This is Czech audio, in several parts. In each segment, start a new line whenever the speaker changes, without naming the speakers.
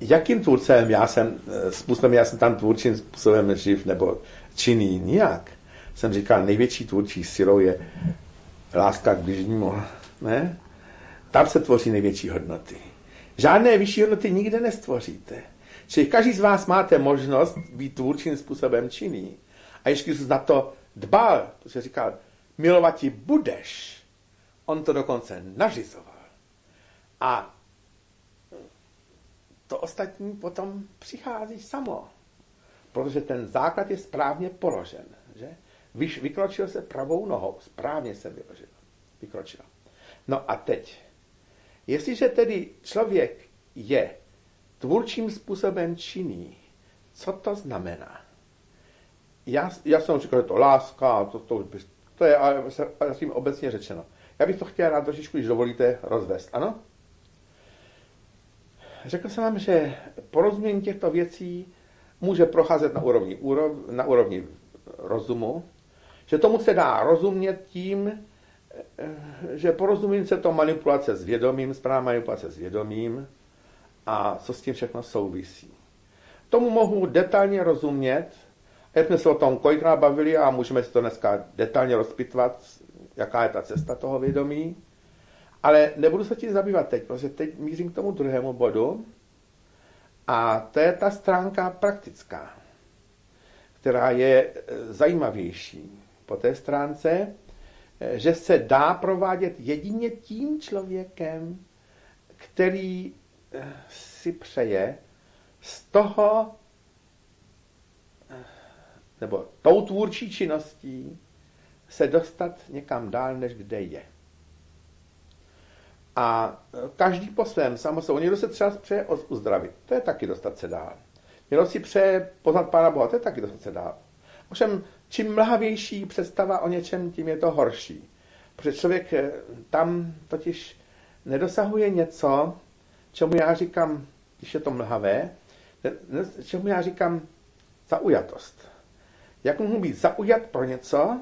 jakým tvůrcem já jsem tam tvůrčím způsobem živ nebo činný nijak. Jsem říkal, největší tvůrčí silou je láska k bližnímu. Ne? Tam se tvoří největší hodnoty. Žádné vyšší hodnoty nikde nestvoříte. Čili každý z vás máte možnost být tvůrčím způsobem činný. A ještě Kristus na to dbal, protože říkal, milovat ti budeš. On to dokonce nařizoval. A to ostatní potom přichází samo. Protože ten základ je správně položen. Že? Vykročil se pravou nohou. Správně se vykročil. No a teď. Jestliže tedy člověk je tvůrčím způsobem činný, co to znamená? Já jsem říkal, že to láska, to je ale tím obecně řečeno. Já bych to chtěl rád trošičku, když dovolíte, rozvést. Ano? Řekl jsem vám, že porozumění těchto věcí může procházet na úrovni rozumu, že tomu se dá rozumět tím, že porozumím se to manipulace s vědomím, správná manipulace s vědomím a co s tím všechno souvisí. Tomu mohu detailně rozumět, jak jsme se o tom kolikrát bavili a můžeme si to dneska detailně rozpitvat, jaká je ta cesta toho vědomí, ale nebudu se tím zabývat teď, protože teď mířím k tomu druhému bodu a to je ta stránka praktická, která je zajímavější po té stránce, že se dá provádět jedině tím člověkem, který si přeje z toho, nebo tou tvůrčí činností se dostat někam dál, než kde je. A každý po svém samostatně. Někdo se třeba přeje uzdravit, to je taky dostat se dál. Někdo si přeje poznat Pána Boha, to je taky dostat se dál. Ovšem, čím mlhavější představa o něčem, tím je to horší. Protože člověk tam totiž nedosahuje něco, čemu já říkám, když je to mlhavé, čemu já říkám zaujatost. Jak mohu být zaujat pro něco,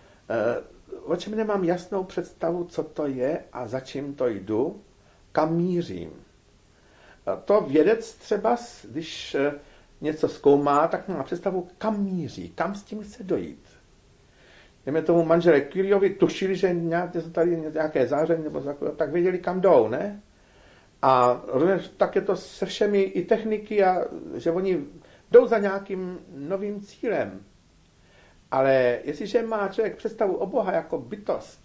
o čem nemám jasnou představu, co to je a za čím to jdu, kam mířím. To vědec třeba, když něco zkoumá, tak má představu, kam míří, kam s tím chce dojít. Dejme tomu manželé Curieovi tušili, že tady nějaké záření, nebo tak věděli, kam jdou, ne? A tak je to se všemi i techniky, a že oni jdou za nějakým novým cílem. Ale jestliže má člověk představu o Boha jako bytost,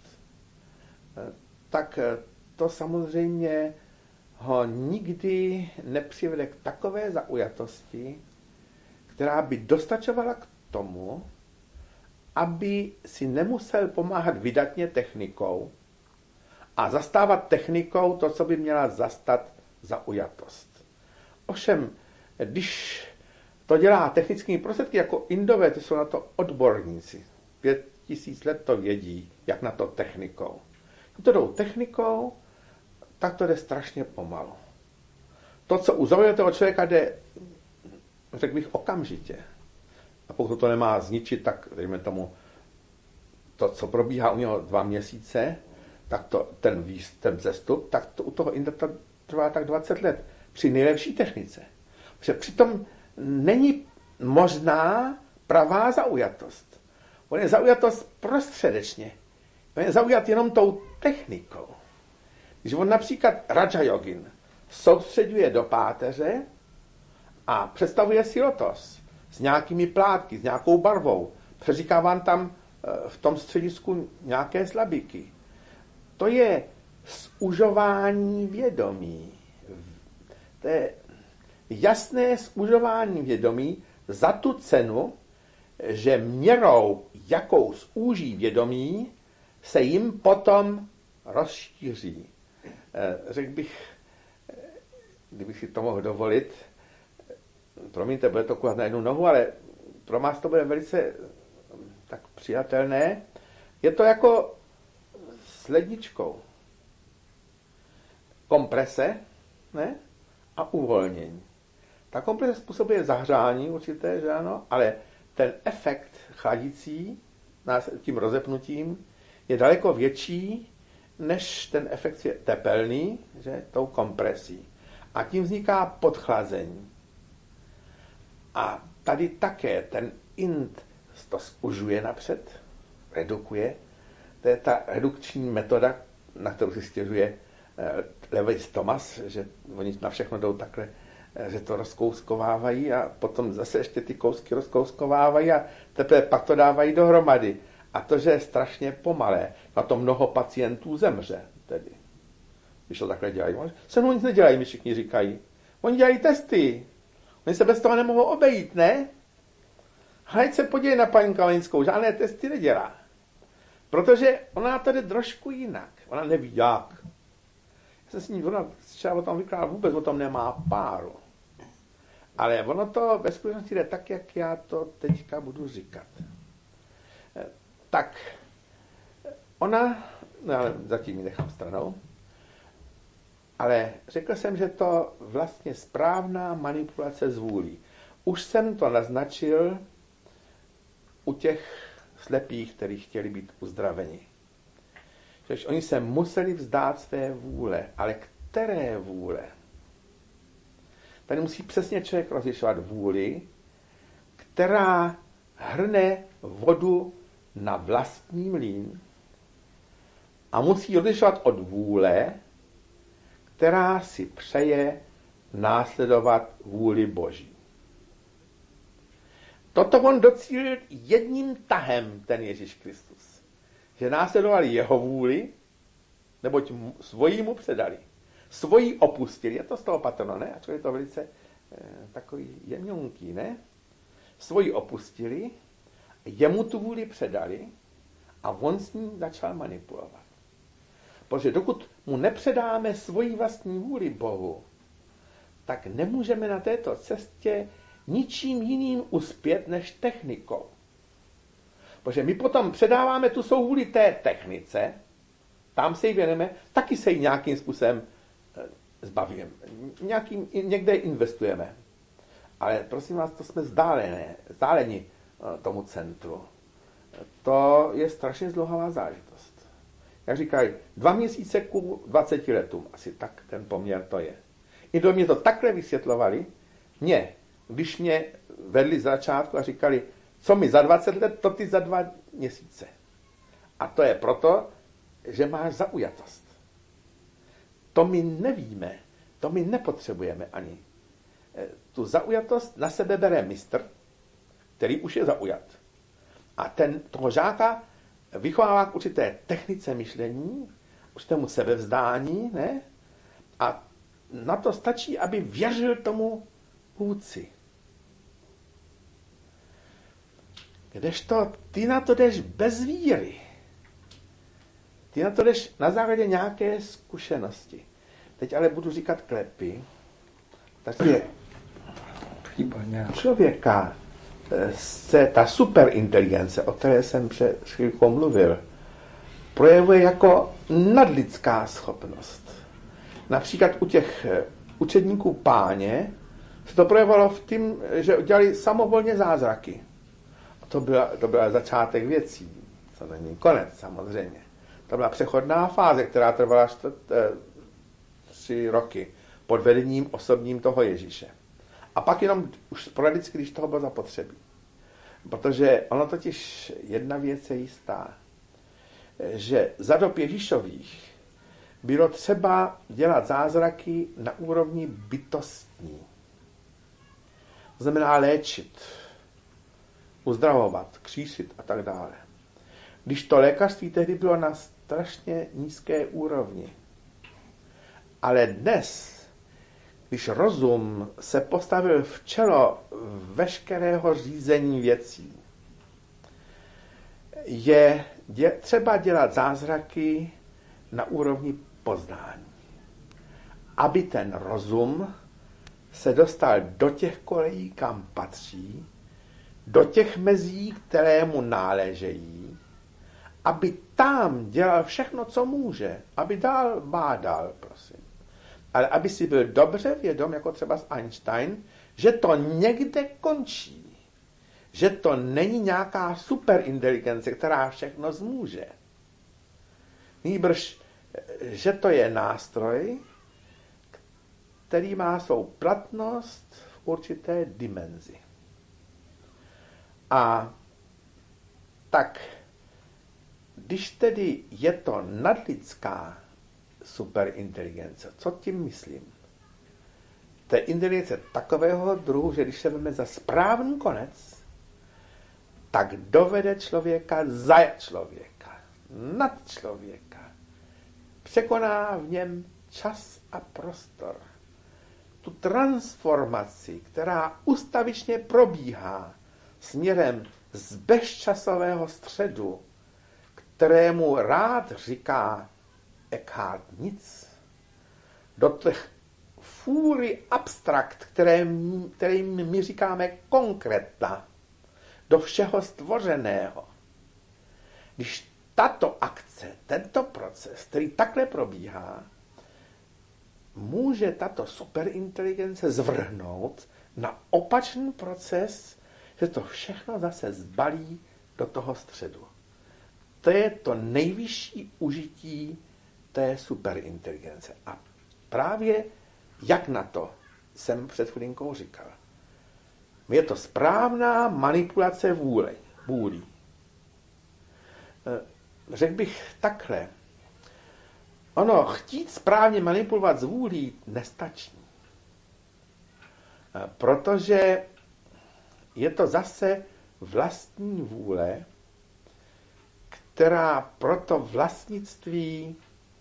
tak to samozřejmě ho nikdy nepřivede k takové zaujatosti, která by dostačovala k tomu, aby si nemusel pomáhat vydatně technikou a zastávat technikou to, co by měla zastat zaujatost. Ovšem, když to dělá technickými prostředky jako Indové, to jsou na to odborníci. 5000 let to vědí, jak na to technikou. Když to jdou technikou, tak to jde strašně pomalu. To, co u zaujatého člověka jde, řekl bych, okamžitě. A pokud to nemá zničit, tak dejme tomu, to, co probíhá u něho 2 měsíce, tak ten vzestup, tak to u toho Inda trvá tak 20 let. Při nejlepší technice. Protože přitom není možná pravá zaujatost. On je zaujatost prostředečně. On je zaujat jenom tou technikou. Když on například Raja Yogin soustředuje do páteře a představuje si lotos s nějakými plátky, s nějakou barvou, přeříká vám tam v tom středisku nějaké slabiky. To je zužování vědomí. To je jasné zužování vědomí za tu cenu, že měrou, jakou zúží vědomí, se jim potom rozšíří. Řekl bych, kdybych si to mohl dovolit, promiňte, bude to kulat na jednu nohu, ale pro vás to bude velice tak přijatelné. Je to jako s ledničkou. Komprese, ne? A uvolnění. Ta komprese způsobuje zahřání určité, že ano, ale ten efekt chladící tím rozepnutím je daleko větší, než ten efekt je tepelný, že tou kompresí. A tím vzniká podchlazení. A tady také ten int to zužuje napřed, redukuje. To je ta redukční metoda, na kterou si stěžuje Lewis Thomas, že oni na všechno jdou takhle, že to rozkouskovávají a potom zase ještě ty kousky rozkouskovávají a teprve pak to dávají dohromady. A to, že je strašně pomalé, na to mnoho pacientů zemře tedy. Když to takhle dělají. Se mnou nic nedělají, mi všichni říkají. Oni dělají testy. Oni se bez toho nemohou obejít, ne? Hned se podívej na paní Kalinskou, žádné testy nedělá. Protože ona to jde trošku jinak. Ona neví jak. Já jsem s ní, ona třeba o tom vykládala, vůbec o tom nemá páru. Ale ono to ve skutečnosti jde tak, jak já to teďka budu říkat. Tak, ona, no ale zatím ji nechám stranou, ale řekl jsem, že to vlastně správná manipulace s vůlí. Už jsem to naznačil u těch slepých, kteří chtěli být uzdraveni. Že oni se museli vzdát své vůle, ale které vůle? Tady musí přesně člověk rozlišovat vůli, která hrne vodu na vlastní mlýn a musí odlišovat od vůle, která si přeje následovat vůli Boží. Toto on docílil jedním tahem, ten Ježíš Kristus. Že následovali jeho vůli, neboť svojí mu předali. Svojí opustili. Je to z toho patrno, ne? A je to velice takový jemňonký, ne? Svojí opustili, jemu tu vůli předali a on s ním začal manipulovat. Protože dokud mu nepředáme svoji vlastní vůli Bohu, tak nemůžeme na této cestě ničím jiným uspět než technikou. Protože my potom předáváme tu svou vůli té technice, tam se jí věneme, taky se jí nějakým způsobem zbavíme. Někde investujeme. Ale prosím vás, to jsme vzdáleni tomu centru. To je strašně zdlouhavá záležitost. Jak říkají, 2 měsíce ku 20 letům. Asi tak ten poměr to je. I do mě to takhle vysvětlovali. Když mě vedli z začátku a říkali, co mi za 20 let, to ty za 2 měsíce. A to je proto, že máš zaujatost. To my nevíme, to my nepotřebujeme ani. Tu zaujatost na sebe bere mistr, který už je zaujat. A toho žáka vychovává k určité technice myšlení, určitému sebevzdání, ne? A na to stačí, aby věřil tomu vůdci. Kdežto ty na to jdeš bez víry. Ty na to jdeš na základě nějaké zkušenosti. Teď ale budu říkat klepy. Takže člověka se ta superinteligence, o které jsem před chvílkou mluvil, projevuje jako nadlidská schopnost. Například u těch učedníků Páně se to projevovalo v tím, že dělali samovolně zázraky. A to byl začátek věcí. To není konec, samozřejmě. To byla přechodná fáze, která trvala 3 roky pod vedením osobním toho Ježíše. A pak jenom už sporadicky, když toho bylo zapotřebí. Protože ono totiž jedna věc je jistá, že za dob Ježíšových bylo třeba dělat zázraky na úrovni bytostní. To znamená léčit, uzdravovat, křísit a tak dále. Když to lékařství tehdy bylo na strašně nízké úrovni. Ale dnes, když rozum se postavil v čelo veškerého řízení věcí, je třeba dělat zázraky na úrovni poznání. Aby ten rozum se dostal do těch kolejí, kam patří, do těch mezí, které mu náležejí, aby tam dělal všechno, co může, aby dál bádal, prosím. Ale aby si byl dobře vědom, jako třeba Einstein, že to někde končí. Že to není nějaká superinteligence, která všechno zmůže. Nýbrž, že to je nástroj, který má svou platnost v určité dimenzi. A tak, když tedy je to nadlidská superinteligence, co tím myslím? To je inteligence takového druhu, že když se veme za správný konec, tak dovede člověka za člověka, nad člověka. Překoná v něm čas a prostor. Tu transformaci, která ustavičně probíhá směrem z bezčasového středu, kterému rád říká Eckhart nic, do těch fůry abstrakt, kterým my říkáme konkrétna, do všeho stvořeného. Když tato akce, tento proces, který takhle probíhá, může tato superinteligence zvrhnout na opačný proces, že to všechno zase zbalí do toho středu. To je to nejvyšší užití té superinteligence. A právě jak na to jsem před chvilinkou říkal. Je to správná manipulace vůlí. Řekl bych takhle. Ono, chtít správně manipulovat s vůlí nestačí. Protože je to zase vlastní vůle, která pro to vlastnictví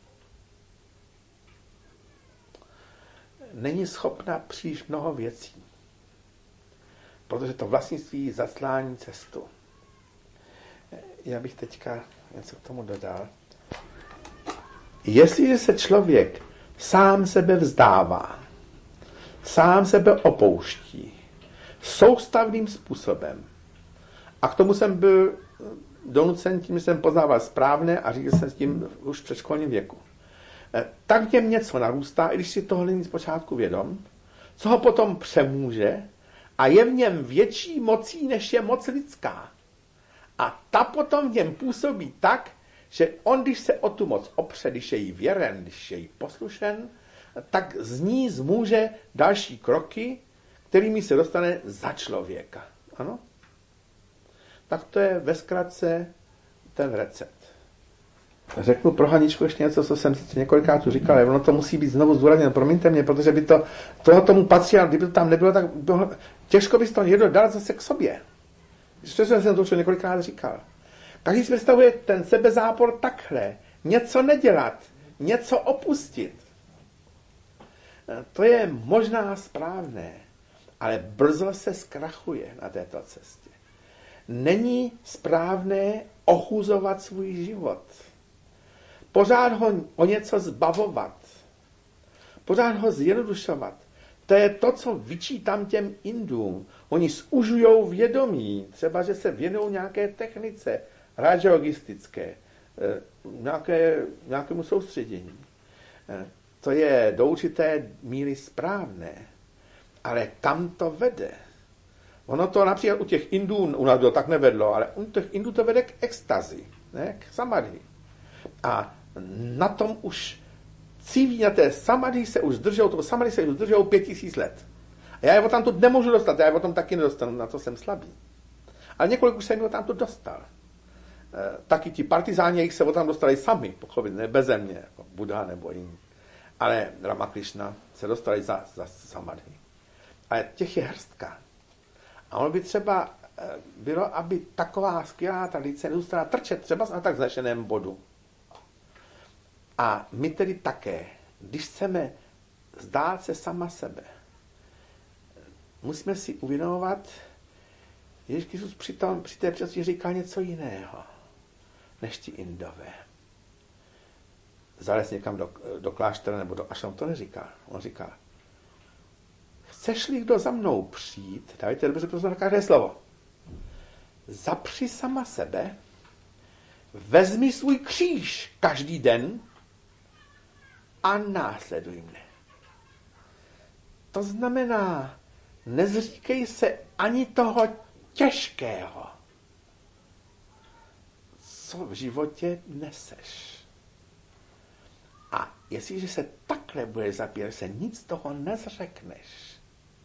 není schopna příliš mnoho věcí. Protože to vlastnictví zaslání cestu. Já bych teďka něco k tomu dodal. Jestliže se člověk sám sebe vzdává, sám sebe opouští soustavným způsobem, a k tomu jsem byl donucen tím, že jsem poznával správné a říkal jsem s tím už v předškolním věku, tak v něm něco narůstá, i když si tohle není zpočátku vědom, co ho potom přemůže a je v něm větší mocí, než je moc lidská. A ta potom v něm působí tak, že on, když se o tu moc opře, když je jí věren, když je jí poslušen, tak z ní zmůže další kroky, kterými se dostane za člověka. Ano? Tak to je ve zkratce ten recept. Řeknu pro Haničku ještě něco, co jsem několikrát tu říkal, ale ono to musí být znovu zdůrazněno, promiňte mě, protože by toho tomu patří, a kdyby to tam nebylo, tak těžko by to někdo dal zase k sobě. Ještě jsem to už několikrát říkal. Každý si představuje ten sebezápor takhle. Něco nedělat, něco opustit. To je možná správné, ale brzo se zkrachuje na této cestě. Není správné ochuzovat svůj život. Pořád ho o něco zbavovat. Pořád ho zjednodušovat. To je to, co vyčítám těm Indům. Oni zužujou vědomí. Třeba, že se věnují nějaké technice rajogistické, nějakému soustředění. To je do určité míry správné. Ale kam to vede? Ono to například u těch Indů, u nás to tak nevedlo, ale u těch Indů to vede k extazi, ne? K samadhi. A na tom už cíví, na té samadhi se už zdržou 5000 let. A já je o tam tu nemůžu dostat, já je o tom taky nedostanu, na to jsem slabý. Ale několik už jsem ho tam tu dostal. Taky ti partizáni, jich se o tam dostali sami, pochopitelně, beze mě, jako Buddha nebo jiný. Ale Ramakrishna se dostali za samadhi. Ale těch je hrstka. A ono by třeba bylo, aby taková skvělá tradice nezůstala trčet třeba na tak vznešeném bodu. A my tedy také, když chceme zdát se sama sebe, musíme si uvědomovat, že Ježíš Kristus při té příležitosti říká něco jiného, než ti Indové. Zalez někam do kláštera nebo do ašramu, to neříká. On říká, chceš-li kdo za mnou přijít, dávajte dobře pozor na každé slovo, zapři sama sebe, vezmi svůj kříž každý den a následuj mne. To znamená, nezříkej se ani toho těžkého, co v životě neseš. A jestliže se takhle takhle budeš zapírat, se nic z toho nezřekneš,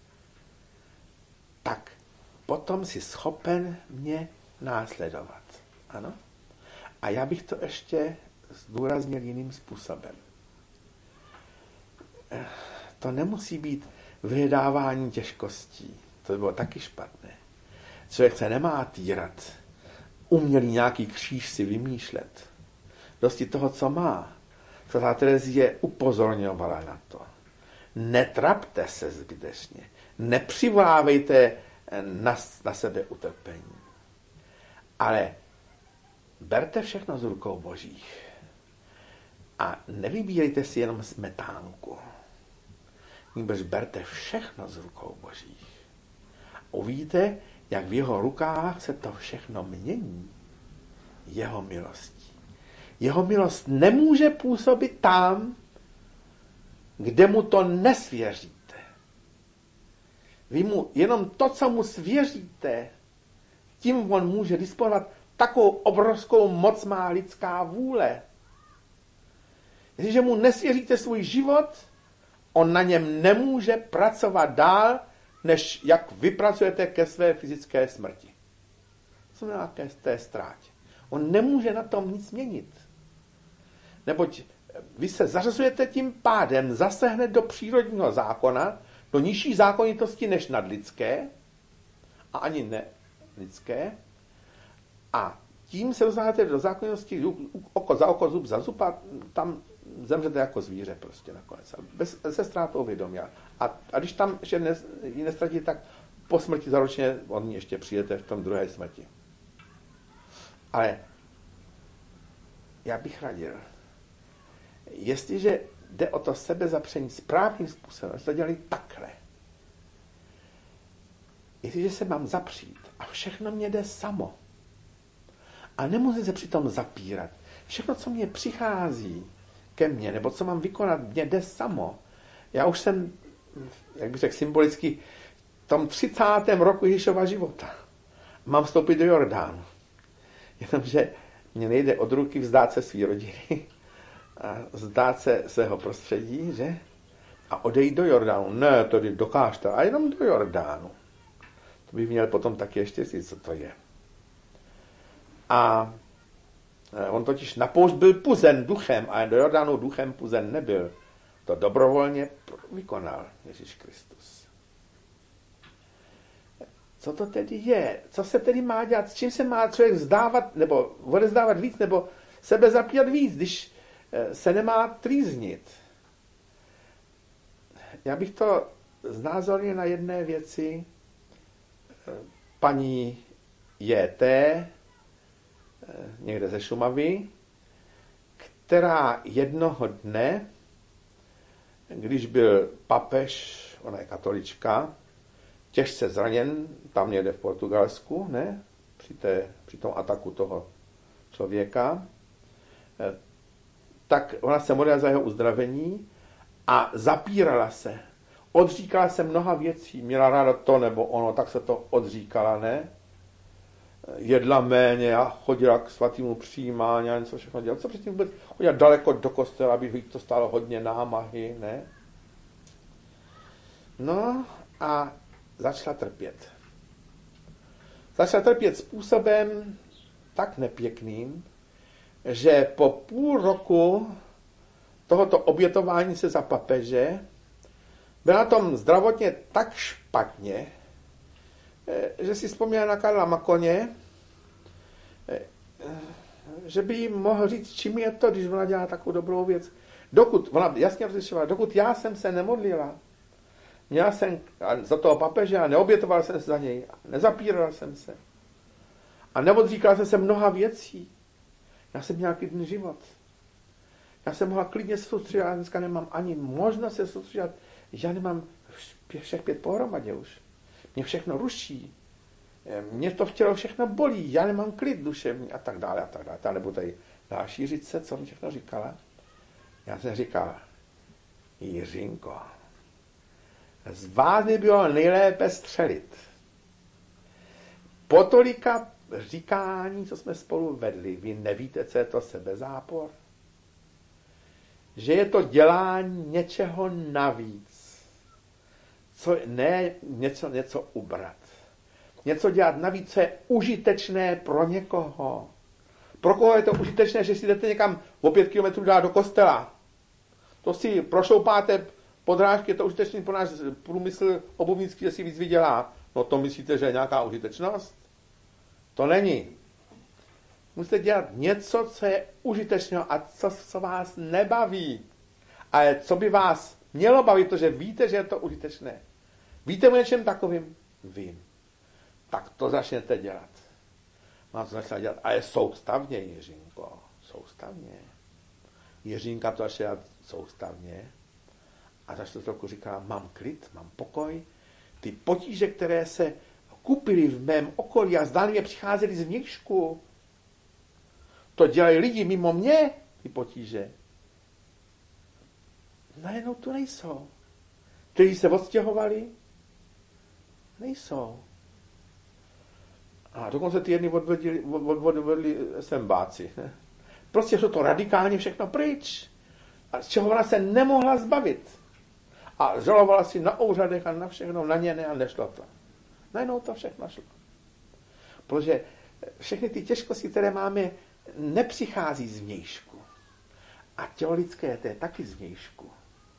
tak potom jsi schopen mě následovat. Ano? A já bych to ještě zdůraznil jiným způsobem. To nemusí být vyhledávání těžkostí. To by bylo taky špatné. Člověk se nemá týrat, umělý nějaký kříž si vymýšlet. Dosti toho, co má. Svatá Terezie upozorňovala na to. Netrapte se zbytečně. Nepřivolávejte na sebe utrpení. Ale berte všechno z rukou božích. A nevybírejte si jenom smetánku. Nýbrž berte všechno z rukou božích. Uvidíte, jak v jeho rukách se to všechno mění. Jeho milostí. Jeho milost nemůže působit tam, kde mu to nesvěříte. Vy mu jenom to, co mu svěříte, tím on může disponovat. Takovou obrovskou moc má lidská vůle. Jestliže mu nesvěříte svůj život, on na něm nemůže pracovat dál, než jak vypracujete ke své fyzické smrti. Co znamená ke té ztrátě? On nemůže na tom nic měnit. Neboť vy se zařazujete tím pádem zase hned do přírodního zákona, do nižší zákonitosti než nadlidské, a ani ne lidské, a tím se dostáváte do zákonitosti oko za oko, zub za zub a tam zemřete jako zvíře prostě nakonec. Se ztrátou vědomí. A když tam ještě ji nestratíte, tak po smrti zaručeně on ještě přijdete v tom druhé smrti. Ale já bych radil, jestliže jde o to sebezapření správným způsobem, to dělali takhle. Jestliže se mám zapřít a všechno mě jde samo a nemusím se přitom zapírat, všechno, co mě přichází ke mně, nebo co mám vykonat, mě jde samo. Já už jsem, jak bych řekl symbolicky, v tom 30. roku Ježíšova života. Mám vstoupit do Jordánu. Jenomže mně nejde od ruky vzdát se svý rodiny a vzdát se svého prostředí, že? A odejít do Jordánu. Ne, tady dokážte, a jenom do Jordánu. To bych měl potom taky ještě říct, co to je. A on totiž na poušť byl puzen duchem, a do Jordánu duchem puzen nebyl. To dobrovolně vykonal Ježíš Kristus. Co to tedy je? Co se tedy má dělat? S čím se má člověk vzdávat, nebo odevzdávat víc, nebo sebe zapírat víc, když se nemá trýznit? Já bych to znázornil na jedné věci. Paní J.T., někde ze Šumavy, která jednoho dne, když byl papež, ona je katolička, těžce zraněn, tam někde v Portugalsku, ne? Při tom ataku toho člověka, tak ona se modlila za jeho uzdravení a zapírala se. Odříkala se mnoha věcí, měla ráda to nebo ono, tak se to odříkala, ne? Jedla méně a chodila k svatému přijímání a něco všechno dělala. Co předtím vůbec chodila daleko do kostela, aby to stálo hodně námahy, ne? No a začala trpět. Začala trpět způsobem tak nepěkným, že po půl roku tohoto obětování se za papeže byla na tom zdravotně tak špatně, že si vzpomněla na Karla Makoně, že by jí mohl říct, čím je to, když ona dělá takovou dobrou věc. Ona jasně rozlišovala, dokud já jsem se nemodlila, měla jsem za toho papeže a neobětoval jsem se za něj, nezapíral jsem se. A neodříkala jsem se mnoha věcí. Já jsem měla klidný život. Já jsem mohla klidně se soustředit, ale dneska nemám ani možnost se soustředit. Já nemám všech 5 pohromadě už. Mě všechno ruší. Mě to v tělo všechno bolí. Já nemám klid duševní a tak dále a tak dále. Já nebudu tady dál šířit se, co mi všechno říkala. Já jsem říkal, Jiřinko, z vás by bylo nejlépe střelit. Po tolika říkání, co jsme spolu vedli, vy nevíte, co je to sebezápor? že je to dělání něčeho navíc. Ne něco ubrat. Něco dělat navíc, co je užitečné pro někoho. Pro koho je to užitečné, že si jdete někam o 5 kilometrů dál do kostela. To si prošoupáte podrážky, je to užitečný pro náš průmysl obuvnický, že si víc vydělá. No to myslíte, že je nějaká užitečnost? To není. Musíte dělat něco, co je užitečného a co vás nebaví. Ale co by vás mělo bavit, protože víte, že je to užitečné. Víte o něčem takovým? Vím. Tak to začněte dělat. Mám to začít dělat. A je soustavně, Jiřínko. Soustavně. Jiřínka to začne dělat soustavně. A za 4 roku říká, mám klid, mám pokoj. Ty potíže, které se kupily v mém okolí a zdánlivě přicházely z vnějšku, to dělají lidi mimo mě, ty potíže. Najednou tu nejsou. Kteří se odstěhovali, nejsou. A dokonce ty jedni odvedli SMBáci. Prostě šlo to radikálně všechno pryč. A z čeho ona se nemohla zbavit. A žalovala si na úřadech a na všechno, na ně ne a nešlo to. Najednou to všechno šlo. Protože všechny ty těžkosti, které máme, nepřichází z vnějšku. A tělo lidské, to je taky z vnějšku.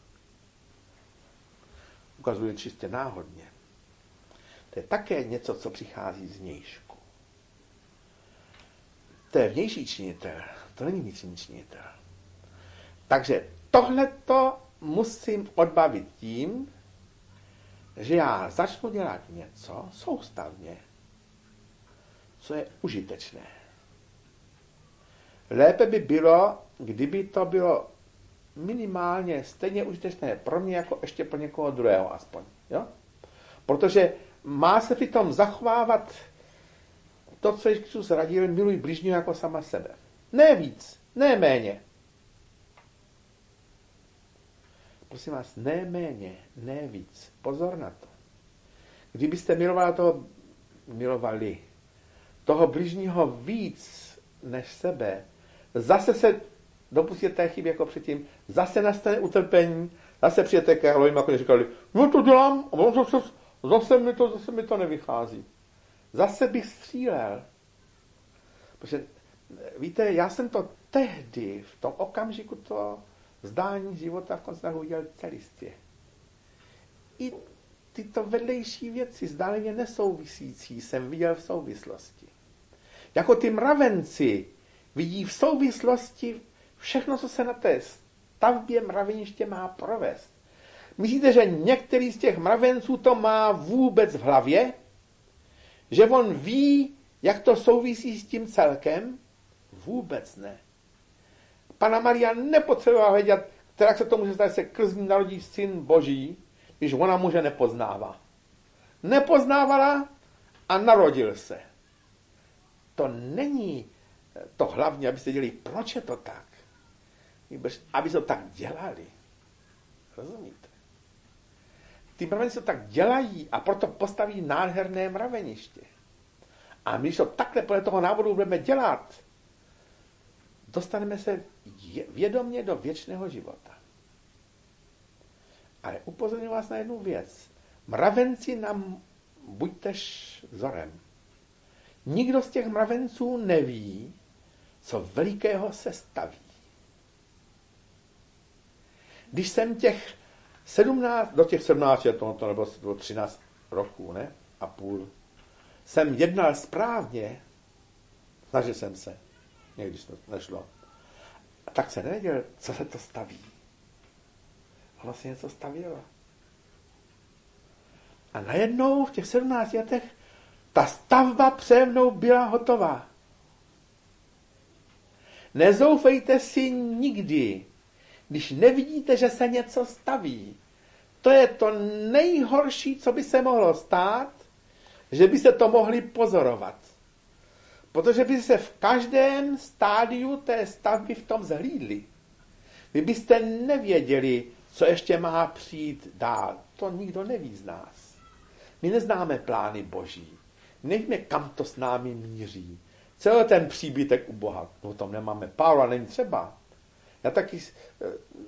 Ukazuje čistě náhodně. To je také něco, co přichází z vnějšku. To je vnější činitel, to není vnitřní činitel. Takže tohleto musím odbavit tím, že já začnu dělat něco soustavně, co je užitečné. Lépe by bylo, kdyby to bylo minimálně stejně užitečné pro mě, jako ještě pro někoho druhého aspoň. Jo? Protože má se přitom zachovávat to, co Kristus radil, miluj bližního jako sama sebe. Ne víc, ne méně. Prosím vás, ne méně, ne víc. Pozor na to. Kdybyste milovali toho bližního víc než sebe, zase se dopustíte té chyby jako předtím, zase nastane utrpení, zase přijete ke Halloween, jako říkali, no to dělám, a zase mi to nevychází. Zase bych střílel. Protože, víte, já jsem to tehdy, v tom okamžiku to zdání života v koncentraci udělal celistvě. I tyto vedlejší věci, zdálně nesouvisící, jsem viděl v souvislosti. Jako ty mravenci vidí v souvislosti všechno, co se na té stavbě mraveniště má provést. Myslíte, že některý z těch mravenců to má vůbec v hlavě? Že on ví, jak to souvisí s tím celkem? Vůbec ne. Panna Maria nepotřebovala vědět, která se to může stát, že se krzní narodí syn Boží, když ona muže nepoznává. Nepoznávala a narodil se. To není to hlavně, abyste dělali, proč je to tak. Aby to tak dělali. Rozumíte? Ty mravenice to tak dělají a proto postaví nádherné mraveniště. A my, když to takhle podle toho návodu budeme dělat, dostaneme se vědomě do věčného života. Ale upozorňuji vás na jednu věc. Mravenci nám buďte vzorem. Nikdo z těch mravenců neví, co velikého se staví. Když jsem do těch 17, to nebylo 13 roků, ne? A půl, jsem jednal správně, snažil jsem se, někdy to nešlo, a tak se nevěděl, co se to staví. Ono se něco stavilo. A najednou v těch 17 letech ta stavba přede mnou byla hotová. Nezoufejte si nikdy, když nevidíte, že se něco staví. To je to nejhorší, co by se mohlo stát, že byste to mohli pozorovat. Protože by se v každém stádiu té stavby v tom zhlídli. Vy byste nevěděli, co ještě má přijít dál. To nikdo neví z nás. My neznáme plány Boží. Nevíme, kam to s námi míří. Celý ten příbytek u Boha. O tom nemáme Pavla, není třeba. Já taky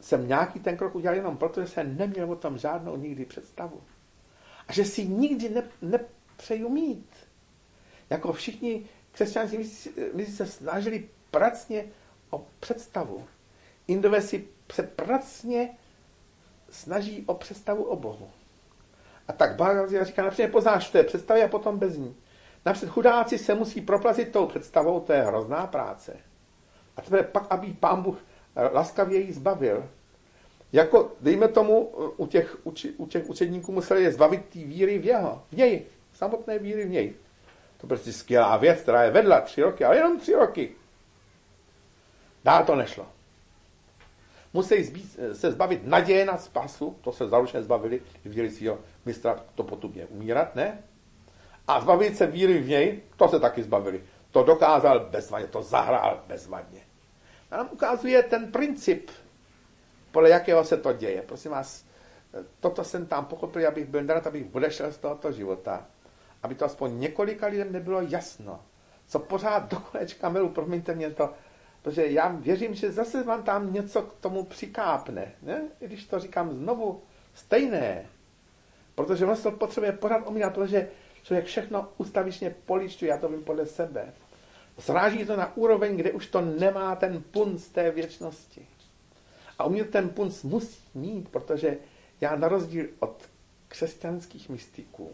jsem nějaký ten krok udělal jenom proto, že jsem neměl o tom žádnou nikdy představu. A že si nikdy nepřeju mít. Jako všichni křesťanští se snažili pracně o představu. Indové se pracně snaží o představu o Bohu. A tak Bhagavad říká, například poznáš té představy a potom bez ní. Například chudáci se musí proplazit tou představou, to je hrozná práce. A teprve pak, aby Pán Bůh laskavě jí zbavil. Jako, dejme tomu, u těch učedníků museli je zbavit té víry v něj, samotné víry v něj. To prostě skvělá věc, která je vedla 3 roky, ale jenom 3 roky. Dál to nešlo. Musí se zbavit naděje na spasu, to se zaručeně zbavili, viděli svýho mistra, to potupně umírat, ne? A zbavit se víry v něj, to se taky zbavili. To dokázal bezvadně, to zahrál bezvadně. A nám ukazuje ten princip, podle jakého se to děje. Prosím vás, toto jsem tam pochopil, abych byl nerad, abych odešel z tohoto života. Aby to aspoň několika lidem nebylo jasno. Co pořád do kolečka milu, promiňte mě to, protože já věřím, že zase vám tam něco k tomu přikápne. Ne? I když to říkám znovu, stejné. Protože on to potřebuje pořád omílat, protože člověk všechno ustavičně poličtuje, já to vím podle sebe. Sráží to na úroveň, kde už to nemá ten punc té věčnosti. A u mě ten punc musí mít, protože já na rozdíl od křesťanských mystiků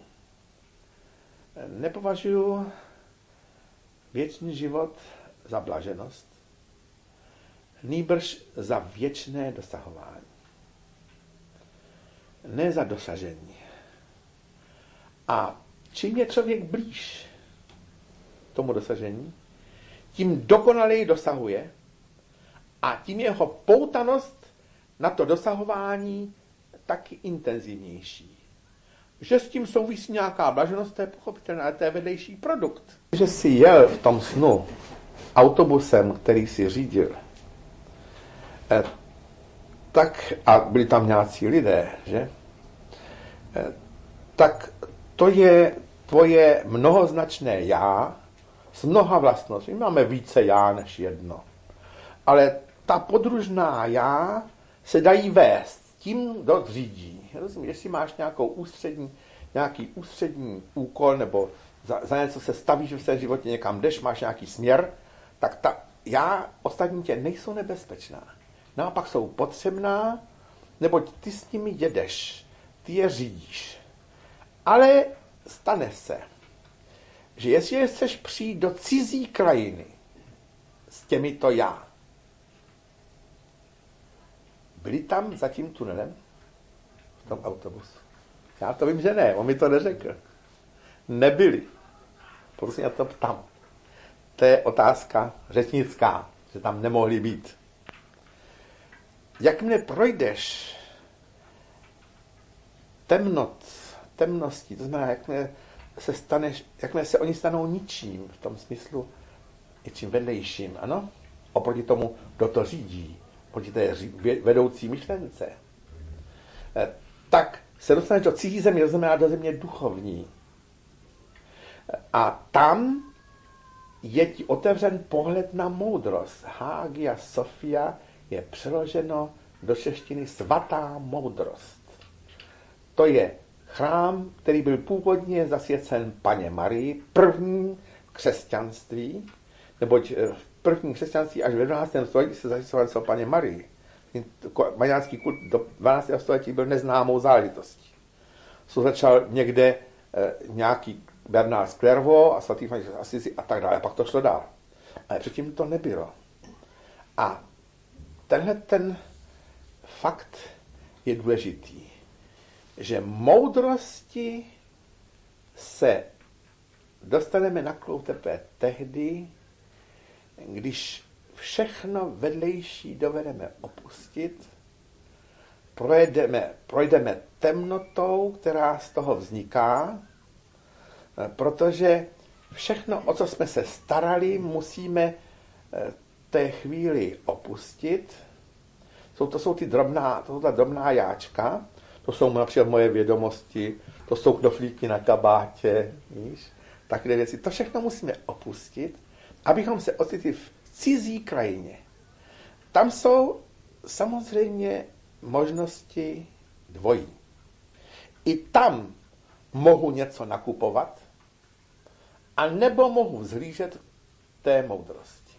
nepovažuji věčný život za blaženost, nýbrž za věčné dosahování. Ne za dosažení. A čím je člověk blíž tomu dosažení, tím dokonaleji dosahuje a tím jeho poutanost na to dosahování taky intenzivnější. Že s tím souvisí nějaká blaženost, to je pochopitelné, ale to je vedlejší produkt. Že si jel v tom snu autobusem, který si řídil, tak, a byli tam nějací lidé, že? Tak to je tvoje mnohoznačné já s mnoha vlastnostmi. Máme více já než jedno. Ale ta podružná já se dají vést tím, kdo řídí. Rozumíš, jestli máš nějaký ústřední úkol, nebo za něco se stavíš v svém životě, někam jdeš, máš nějaký směr, tak ta já ostatní tě nejsou nebezpečná. Naopak jsou potřebná, neboť ty s nimi jedeš, ty je řídíš. Ale stane se, že jestli chceš přijít do cizí krajiny s těmito já, byli tam za tím tunelem v tom autobusu? Já to vím, že ne, on mi to neřekl. Nebyli. Prosím, já to ptám. To je otázka řečnická, že tam nemohli být. Jakmile projdeš temností, to znamená, jakmile se oni stanou ničím, v tom smyslu něčím vedlejším, ano? Oproti tomu, kdo to řídí, oproti té vedoucí myšlence, tak se dostaneš do cizí země, to znamená do země duchovní. A tam je ti otevřen pohled na moudrost. Hagia Sophia je přeloženo do češtiny svatá moudrost. To je chrám, který byl původně zasvěcen Panně Marii, první křesťanství, neboť v prvním křesťanství až v 11. století se zasvěcoval Panně Marii. Mariánský kult do 12. století byl neznámou záležitostí. Co začal někde nějaký Bernard z Clairvaux a svatý František z Assisi a tak dále. Pak to šlo dál. Ale předtím to nebylo. A tenhle ten fakt je důležitý, že moudrosti se dostaneme na kloub teprve tehdy, když všechno vedlejší dovedeme opustit, projdeme temnotou, která z toho vzniká, protože všechno, o co jsme se starali, musíme té chvíli opustit. To jsou ta drobná jáčka, to jsou například moje vědomosti, to jsou knoflíky na kabátě, víš, takové věci. To všechno musíme opustit, abychom se ocitli v cizí krajině. Tam jsou samozřejmě možnosti dvojí. I tam mohu něco nakupovat, a nebo mohu vzhlížet té moudrosti.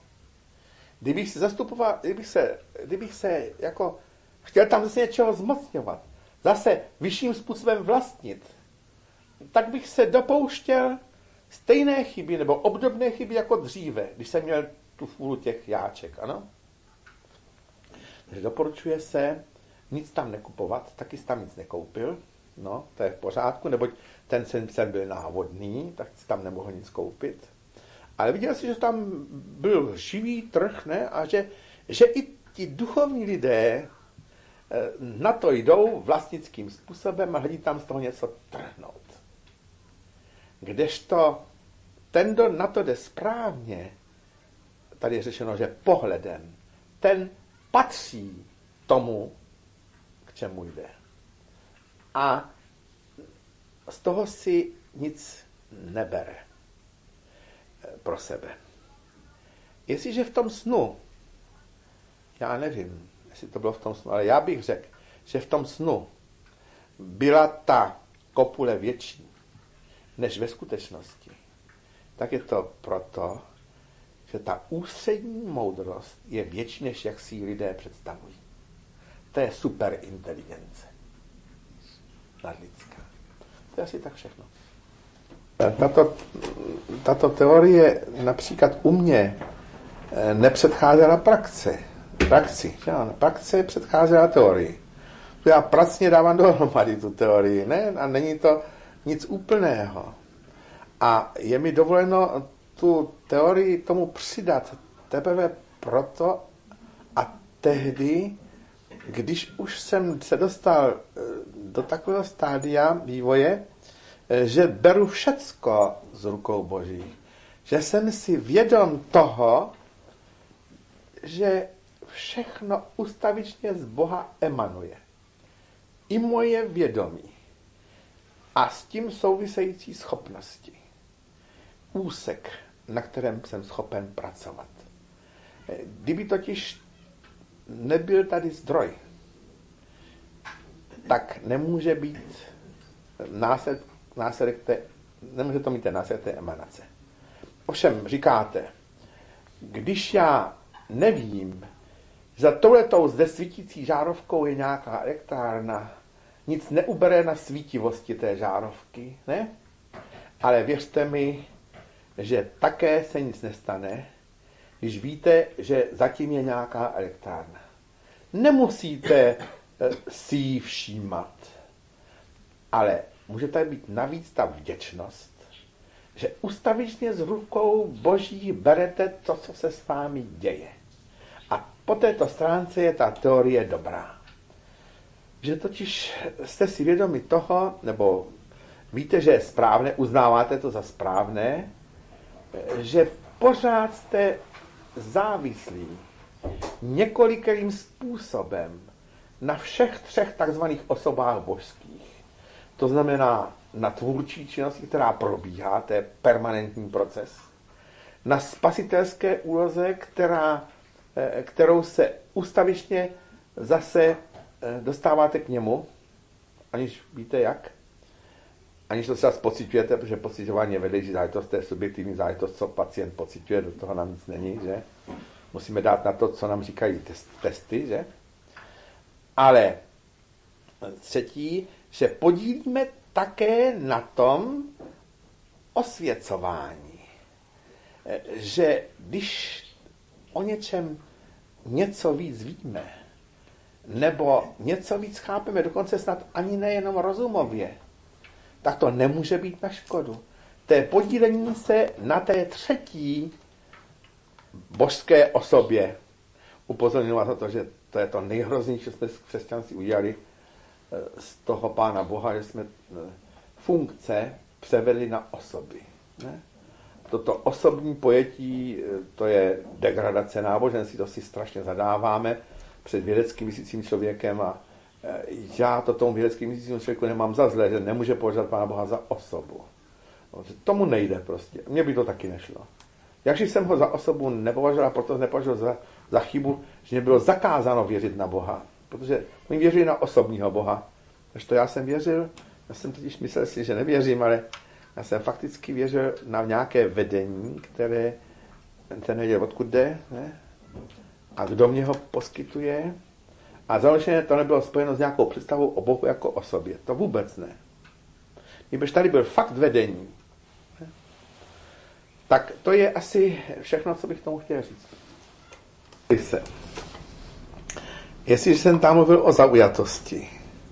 Kdybych se jako chtěl tam zase něčeho zmocňovat, zase vyšším způsobem vlastnit, tak bych se dopouštěl stejné chyby nebo obdobné chyby jako dříve, když jsem měl tu fůru těch jáček, ano? Takže doporučuje se nic tam nekupovat, taky jsi tam nic nekoupil, no, to je v pořádku, neboť ten sen byl návodný, tak si tam nemohl nic koupit. Ale viděl si, že tam byl živý trh, ne? A že i ti duchovní lidé na to jdou vlastnickým způsobem a hledí tam z toho něco trhnout. Kdežto ten, kdo na to jde správně, tady je řečeno, že pohledem, ten patří tomu, k čemu jde. A z toho si nic nebere pro sebe. Jestliže v tom snu, já nevím, jestli to bylo v tom snu, ale já bych řekl, že v tom snu byla ta kopule větší než ve skutečnosti, tak je to proto, že ta ústřední moudrost je větší, než jak si ji lidé představují. To je superinteligence nadlidská. To je asi tak všechno. Tato teorie například u mě nepředcházela praxi. Praxe předcházela teorii. To já pracně dávám dohromady tu teorii, ne? A není to nic úplného. A je mi dovoleno tu teorii tomu přidat teprve proto a tehdy, když už jsem se dostal do takového stádia vývoje, že beru všecko z rukou Boží. Že jsem si vědom toho, že všechno ustavičně z Boha emanuje. I moje vědomí. A s tím související schopnosti. Úsek, na kterém jsem schopen pracovat. Kdyby totiž nebyl tady zdroj, tak nemůže být nemůže to mít ten následek té emanace. Ovšem, říkáte, když já nevím, za touhletou zde svítící žárovkou je nějaká elektrárna, nic neubere na svítivosti té žárovky, ne? Ale věřte mi, že také se nic nestane, když víte, že zatím je nějaká elektrárna. Nemusíte si ji všímat, ale může tady být navíc ta vděčnost, že ustavičně z rukou Boží berete to, co se s vámi děje. A po této stránce je ta teorie dobrá. Že totiž jste si vědomi toho, nebo víte, že je správné, uznáváte to za správné, že pořád jste závislí několikerým způsobem na všech třech takzvaných osobách božských. To znamená na tvůrčí činnosti, která probíhá, to je permanentní proces, na spasitelské úloze, kterou se ustavičně zase dostáváte k němu, aniž víte jak, aniž to se pociťujete, protože pociťování je vedlejší záležitost, to je subjektivní záležitost, co pacient pociťuje, do toho nám nic není, že? Musíme dát na to, co nám říkají testy, že? Ale třetí, že podílíme také na tom osvěcování. Že když o něčem něco víc víme, nebo něco víc chápeme, dokonce snad ani nejenom rozumově, tak to nemůže být na škodu. To je podílení se na té třetí božské osobě. Upozorňuji vás na to, že to je to nejhroznější, co jsme v křesťanství udělali z toho Pána Boha, že jsme funkce převedli na osoby. Ne? Toto osobní pojetí, to je degradace náboženství, to si strašně zadáváme před vědeckým myslícím člověkem a já to tomu vědeckým myslícím člověku nemám za zlé, že nemůže považovat Pána Boha za osobu. Tomu nejde prostě. Mně by to taky nešlo. Jakže jsem ho za osobu nepovažoval, proto nepovažoval za chybu, že mě bylo zakázáno věřit na Boha, protože oni věřili na osobního Boha. Než to já jsem věřil, já jsem totiž myslel si, že nevěřím, ale já jsem fakticky věřil na nějaké vedení, které ten nevěděl, odkud jde, ne? A kdo mě ho poskytuje. A založeně to nebylo spojeno s nějakou představou o Bohu jako o sobě. To vůbec ne. Kdybyž tady byl fakt vedení, ne? Tak to je asi všechno, co bych tomu chtěl říct. Jestliže jsem tam mluvil o zaujatosti,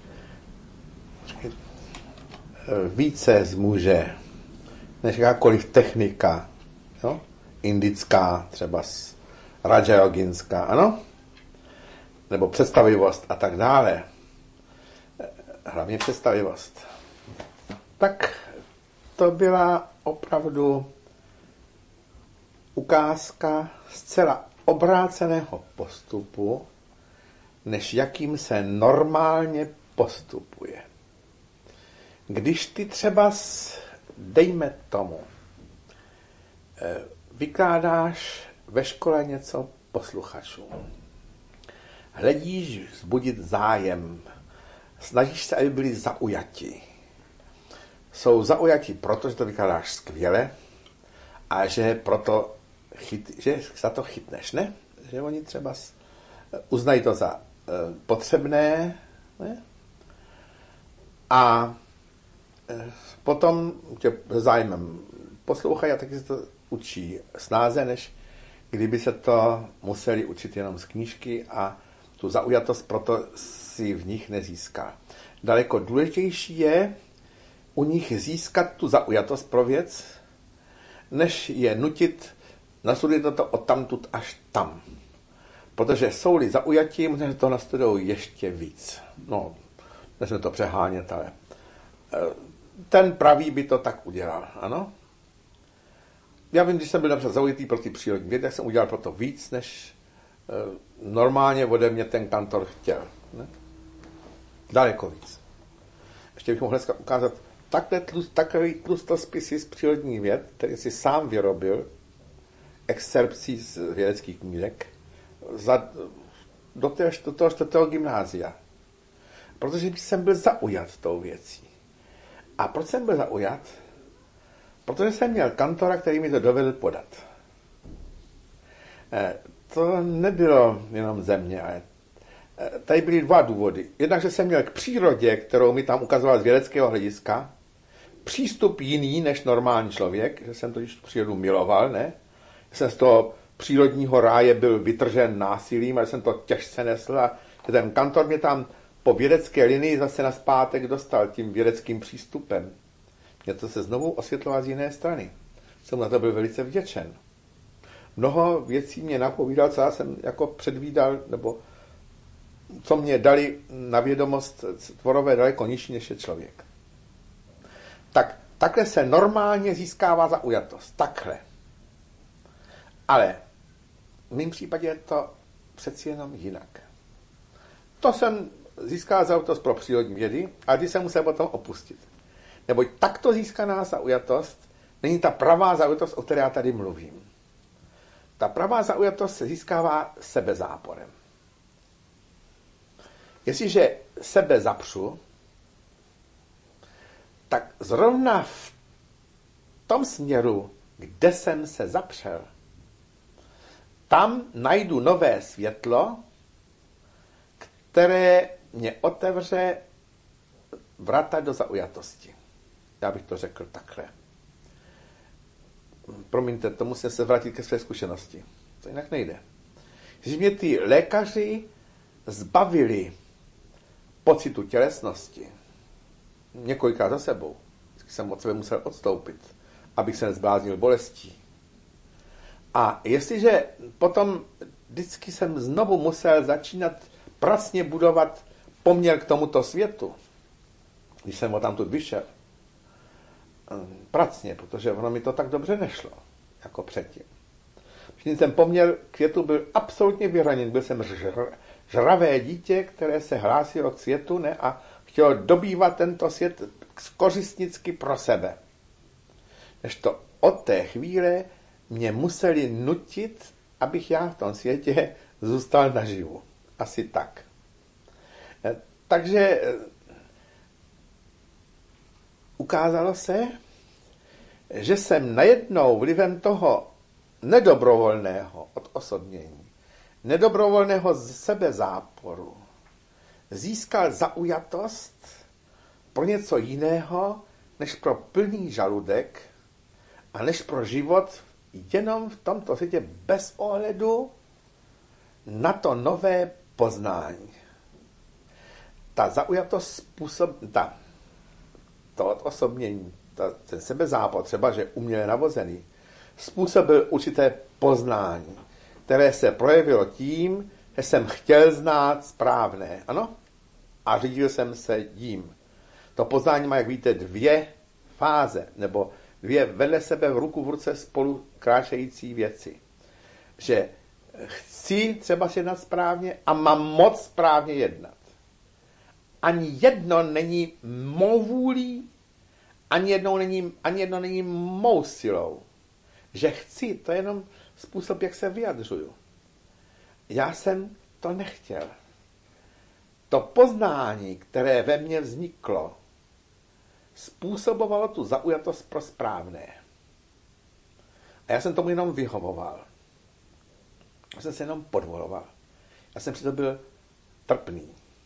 více zmůže než jakákoliv technika, jo? Indická, třeba rajajoginská, ano? Nebo představivost a tak dále. Hlavně představivost. Tak to byla opravdu ukázka zcela obráceného postupu, než jakým se normálně postupuje. Když ty třeba, dejme tomu, vykládáš ve škole něco posluchačům, hledíš vzbudit zájem, snažíš se, aby byli zaujati. Jsou zaujati proto, že to vykládáš skvěle a že proto že za to chytneš, ne? Že oni třeba uznají to za potřebné, ne? A potom tě zájmem poslouchají a taky se to učí snáze, než kdyby se to museli učit jenom z knížky a tu zaujatost proto si v nich nezíská. Daleko důležitější je u nich získat tu zaujatost pro věc, než je nutit nastudovat to odtamtud až tam. Protože jsou-li zaujatí, možná, že to nastudují ještě víc. No, nesmíme to přehánět, ale ten pravý by to tak udělal, ano? Já vím, když jsem byl například zaujatý pro ty přírodní vědy, tak jsem udělal pro to víc, než normálně ode mě ten kantor chtěl. Ne? Daleko víc. Ještě bych mohl dneska ukázat takový tlustospis z přírodních věd, který si sám vyrobil, excerpcí z vědeckých knížek, do toho 4. gymnázia. Protože jsem byl zaujat tou věcí. A proč jsem byl zaujat? Protože jsem měl kantora, který mi to dovedl podat. To nebylo jenom ze mě, ale tady byly dva důvody. Jednak, že jsem měl k přírodě, kterou mi tam ukazoval z vědeckého hlediska, přístup jiný než normální člověk, že jsem totiž tu přírodu miloval, ne? Že jsem z toho přírodního ráje byl vytržen násilím, a jsem to těžce nesl a ten kantor mě tam po vědecké linii zase nazpátek dostal tím vědeckým přístupem. Mě to se znovu osvětlovat z jiné strany. Jsem na to byl velice vděčen. Mnoho věcí mě napovídal, co já jsem jako předvídal, nebo co mě dali na vědomost tvorové daleko nižší, než je člověk. Takhle se normálně získává zaujatost. Takhle. Ale v mém případě je to přeci jenom jinak. To jsem získal zaujatost pro přírodní vědy, a když jsem musel potom opustit. Neboť takto získaná zaujatost není ta pravá zaujatost, o které já tady mluvím. Ta pravá zaujatost se získává sebezáporem. Jestliže sebe zapřu, tak zrovna v tom směru, kde jsem se zapřel, tam najdu nové světlo, které mě otevře vrata do zaujatosti. Já bych to řekl takhle. Promiňte, to musím se vrátit ke své zkušenosti. To jinak nejde. Když mě ty lékaři zbavili pocitu tělesnosti, několikrát za sebou, jsem od sebe musel odstoupit, abych se nezbláznil bolestí. A jestliže potom vždycky jsem znovu musel začínat pracně budovat poměr k tomuto světu, když jsem odtamtud vyšel, pracně, protože ono mi to tak dobře nešlo, jako předtím. Všichni ten poměr k světu byl absolutně vyhraněn. Byl jsem žravé dítě, které se hlásilo k světu, ne, a chtělo dobývat tento svět kořistnicky pro sebe. Než to od té chvíle mě museli nutit, abych já v tom světě zůstal naživu. Asi tak. Takže ukázalo se, že jsem najednou vlivem toho nedobrovolného odosobnění, nedobrovolného sebezáporu získal zaujatost pro něco jiného, než pro plný žaludek a než pro život jenom v tomto světě bez ohledu na to nové poznání. Ta zaujatost to odosobnění, ten sebezápor, třeba, že uměle navozený, způsobil určité poznání, které se projevilo tím, že jsem chtěl znát správné, ano? A řídil jsem se jím. To poznání má, jak víte, 2 fáze, nebo 2 vedle sebe v ruku v ruce spolu kráčející věci. Že chci třeba jednat správně a mám moc správně jednat. Ani jedno není mou vůlí, ani jedno není mou silou. Že chci, to je jenom způsob, jak se vyjadřuju. Já jsem to nechtěl. To poznání, které ve mně vzniklo, způsobovalo tu zaujatost pro správné. A já jsem tomu jenom vyhovoval. Já jsem se jenom podvoloval. Já jsem přitom byl trpný.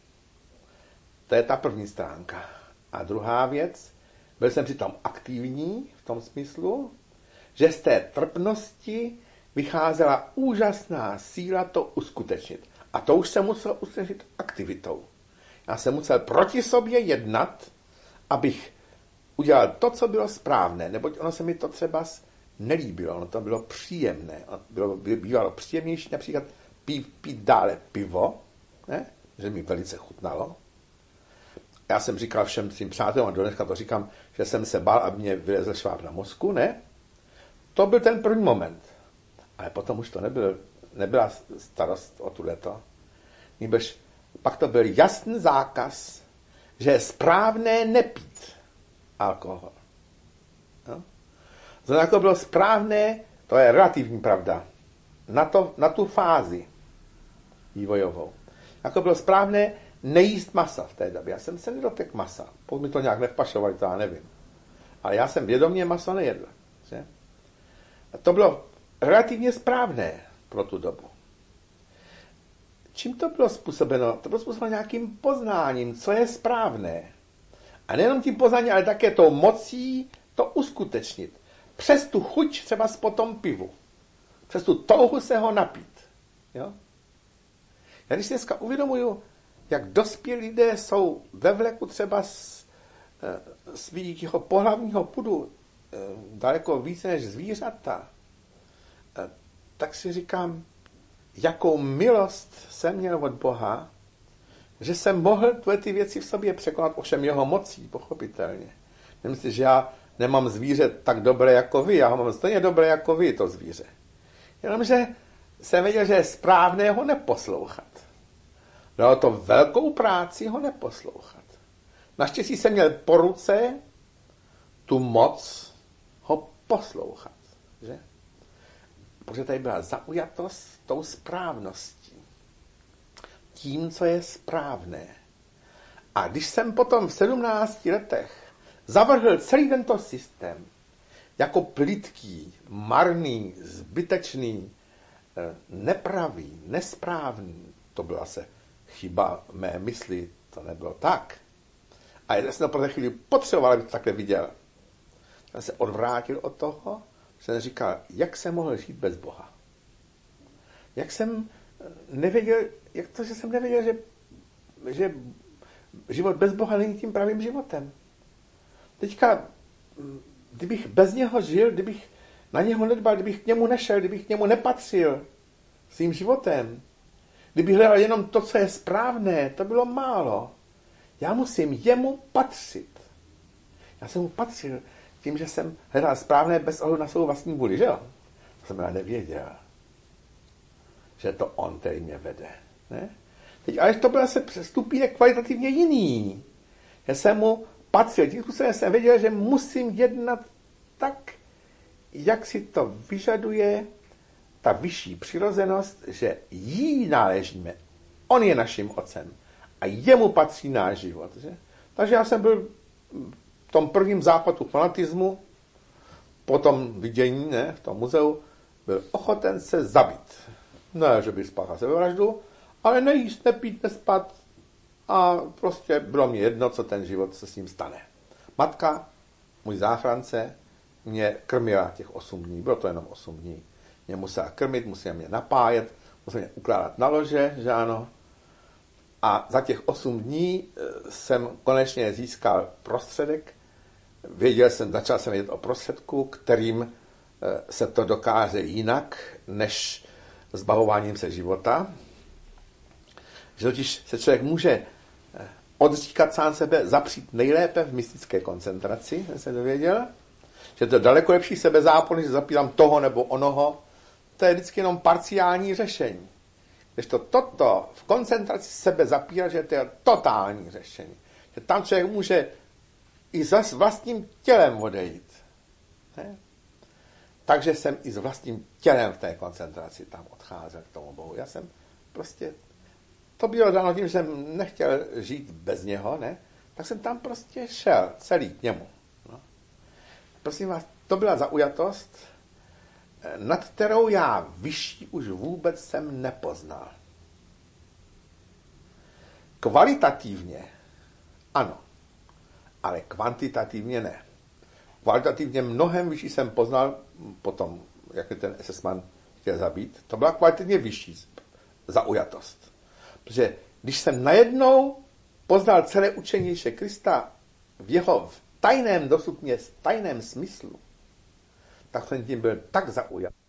To je ta první stránka. A druhá věc, byl jsem přitom aktivní v tom smyslu, že z té trpnosti vycházela úžasná síla to uskutečnit. A to už jsem musel uskutečnit aktivitou. Já jsem musel proti sobě jednat, abych udělal to, co bylo správné, neboť ono se mi to třeba nelíbilo, ono to bylo příjemné. Bývalo příjemnější například pít dále pivo, ne? Že mi velice chutnalo. Já jsem říkal všem svým přátelům, a dneska to říkám, že jsem se bál, aby mě vylezl šváb na mozku, ne? To byl ten první moment. Ale potom už to nebyla starost o tuhleto. Nýbrž pak to byl jasný zákaz, že je správné nepít alkohol. No? Znamená, jako bylo správné, to je relativní pravda, na tu fázi vývojovou. Jako bylo správné nejíst masa v té době. Já jsem se nedotek masa. Pokud mi to nějak nevpašovali, to já nevím. Ale já jsem vědomě maso nejedl. Že? A to bylo relativně správné pro tu dobu. Čím to bylo způsobeno? To bylo způsobeno nějakým poznáním, co je správné. A nejenom tím poznáním, ale také tou mocí to uskutečnit. Přes tu chuť třeba po tom pivu. Přes tu touhu se ho napít. Jo? Já když dneska uvědomuju, jak dospělí lidé jsou ve vleku třeba z svého pohlavního pudu daleko více než zvířata, tak si říkám, jakou milost jsem měl od Boha, že jsem mohl ty věci v sobě překonat, ovšem jeho mocí, pochopitelně. Nemyslím, že já nemám zvíře tak dobré jako vy, já ho mám stejně dobré jako vy, to zvíře. Jenomže jsem věděl, že je správné ho neposlouchat. Dalo to velkou práci ho neposlouchat. Naštěstí jsem měl po ruce tu moc ho poslouchat. Že? Protože tady byla zaujatost tou správností. Tím, co je správné. A když jsem potom v 17 letech zavrhl celý tento systém jako plytký, marný, zbytečný, nepravý, nesprávný, to byla se chyba mé mysli, to nebylo tak. A já jsem to pro chvíli potřeboval, abych to takhle viděl. Já se odvrátil od toho, jsem říkal, jak jsem mohl žít bez Boha. Jak jsem nevěděl, jak to, že jsem nevěděl, že život bez Boha není tím pravým životem. Teďka, kdybych bez něho žil, kdybych na něho nedbal, kdybych k němu nešel, kdybych k němu nepatřil svým životem, kdybych hledal jenom to, co je správné, to bylo málo. Já musím jemu patřit. Já jsem mu patřil tím, že jsem hledal správné bez ohledu na svou vlastní vůli, že jo? To jsem já nevěděl, že to on, který mě vede. Ne? Teď, ale to byl se stupínek kvalitativně jiný. Já jsem mu patřil. Tím způsobem jsem věděl, že musím jednat tak, jak si to vyžaduje ta vyšší přirozenost, že jí náležíme. On je naším otcem a jemu patří náš život. Že? Takže já jsem byl v tom prvním západu fanatismu, po tom vidění, ne, v tom muzeu, byl ochoten se zabít. Ne, že by spáchal sebevraždu, ale nejíst, nepít, nespat a prostě bylo mi jedno, co ten život se s ním stane. Matka, můj záchránce, mě krmila těch 8 dní, bylo to jenom 8 dní. Mě musela krmit, musela mě napájet, musela mě ukládat na lože, že ano. A za těch 8 dní jsem konečně získal prostředek. Začal jsem vědět o prostředku, kterým se to dokáže jinak, než zbavováním se života. Že totiž se člověk může odříkat sám sebe, zapřít nejlépe v mystické koncentraci, jsem se dověděl. Že to je daleko lepší sebezápor, že zapírám toho nebo onoho. To je vždycky jenom parciální řešení. Když toto v koncentraci sebe zapírá, že to je totální řešení. Že tam člověk může i s vlastním tělem odejít. Ne? Takže jsem i s vlastním tělem v té koncentraci tam odcházel k tomu Bohu. Já jsem prostě, to bylo dáno tím, že jsem nechtěl žít bez něho, ne? Tak jsem tam prostě šel celý k němu. No. Prosím vás, to byla zaujatost, nad kterou já vyšší už vůbec jsem nepoznal. Kvalitativně ano, ale kvantitativně ne. Kvalitativně mnohem vyšší jsem poznal potom, jak je ten SS-man chtěl zabít. To byla kvalitativně vyšší zaujatost. Protože když jsem najednou poznal celé učení Ježíše Krista v jeho tajném, dosud mě tajném smyslu, tak jsem tím byl tak zaujat.